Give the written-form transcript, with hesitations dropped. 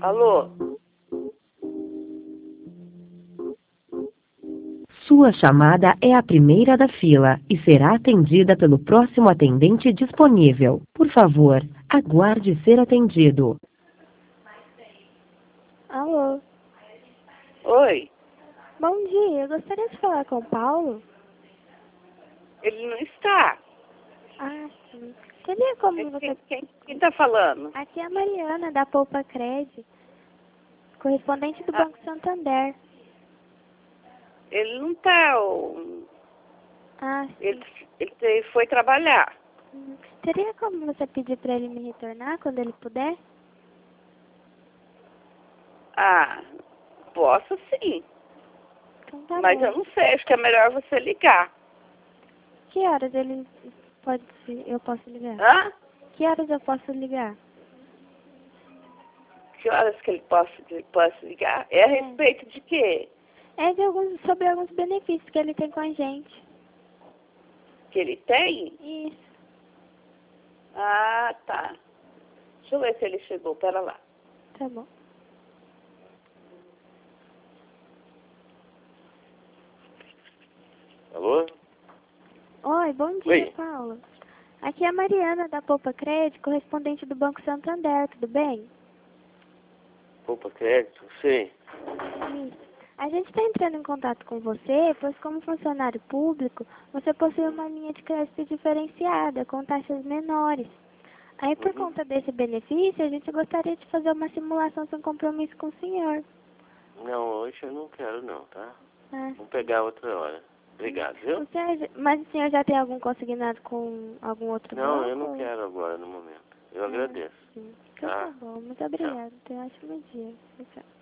Alô? Sua chamada é a primeira da fila e será atendida pelo próximo atendente disponível. Por favor, aguarde ser atendido. Alô, Oi? bom dia. Eu gostaria de falar com o Paulo. Ele não está. Ah, sim. Teria como você... Quem tá falando? Aqui é a Mariana, da Poupa Cred, correspondente do Ah. Banco Santander. Ele não tá. Ah, sim. Ele foi trabalhar. Teria como você pedir para ele me retornar quando ele puder? Ah, posso sim. Então tá Mas bom. eu não sei, acho que é melhor você ligar. Que horas eu posso ligar? Hã? Que horas eu posso ligar? Que horas que ele possa ligar? É a respeito de quê? É sobre alguns benefícios que ele tem com a gente. Que ele tem? Isso. Ah, tá. Deixa eu ver se ele chegou. Pera lá. Tá bom. Alô? Oi, bom dia, Oi. Paulo. Aqui é a Mariana, da Poupa Cred, correspondente do Banco Santander, tudo bem? Poupa crédito? Sim. Isso. A gente está entrando em contato com você, pois como funcionário público, você possui uma linha de crédito diferenciada, com taxas menores. Aí, por conta desse benefício, a gente gostaria de fazer uma simulação sem compromisso com o senhor. Não, hoje eu não quero não, tá? Ah. Vamos pegar outra hora. Obrigado, viu? Mas o senhor já tem algum consignado com algum outro banco? Não, eu não quero agora no momento. Eu agradeço. Sim. Então tá bom. Muito obrigada. Tenha um ótimo dia. Tchau.